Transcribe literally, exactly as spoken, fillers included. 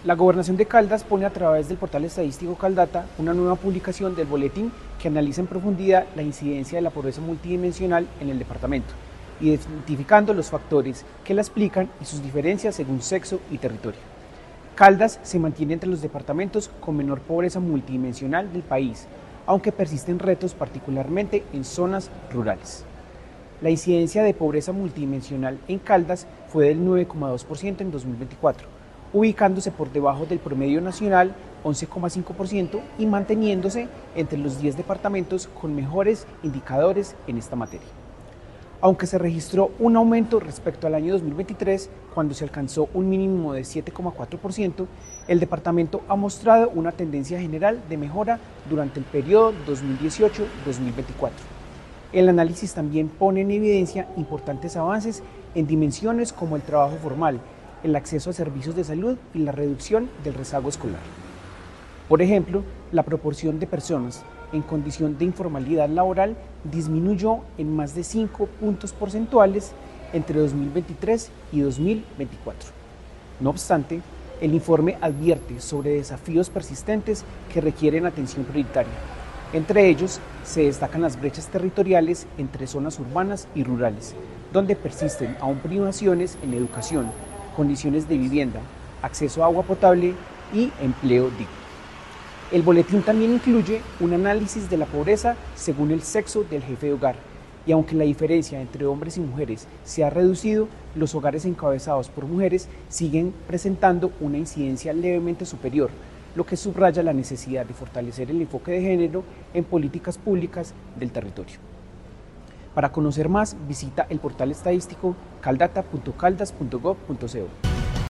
La Gobernación de Caldas pone a través del portal estadístico Caldata una nueva publicación del boletín que analiza en profundidad la incidencia de la pobreza multidimensional en el departamento, identificando los factores que la explican y sus diferencias según sexo y territorio. Caldas se mantiene entre los departamentos con menor pobreza multidimensional del país, aunque persisten retos particularmente en zonas rurales. La incidencia de pobreza multidimensional en Caldas fue del nueve coma dos por ciento en dos mil veinticuatro, ubicándose por debajo del promedio nacional once coma cinco por ciento y manteniéndose entre los diez departamentos con mejores indicadores en esta materia. Aunque se registró un aumento respecto al año dos mil veintitrés, cuando se alcanzó un mínimo de siete coma cuatro por ciento, el departamento ha mostrado una tendencia general de mejora durante el periodo dos mil dieciocho a dos mil veinticuatro. El análisis también pone en evidencia importantes avances en dimensiones como el trabajo formal, el acceso a servicios de salud y la reducción del rezago escolar. Por ejemplo, la proporción de personas en condición de informalidad laboral disminuyó en más de cinco puntos porcentuales entre dos mil veintitrés y dos mil veinticuatro. No obstante, el informe advierte sobre desafíos persistentes que requieren atención prioritaria. Entre ellos, se destacan las brechas territoriales entre zonas urbanas y rurales, donde persisten aún privaciones en educación, condiciones de vivienda, acceso a agua potable y empleo digno. El boletín también incluye un análisis de la pobreza según el sexo del jefe de hogar, y aunque la diferencia entre hombres y mujeres se ha reducido, los hogares encabezados por mujeres siguen presentando una incidencia levemente superior, lo que subraya la necesidad de fortalecer el enfoque de género en políticas públicas del territorio. Para conocer más, visita el portal estadístico caldata punto caldas punto gob punto co.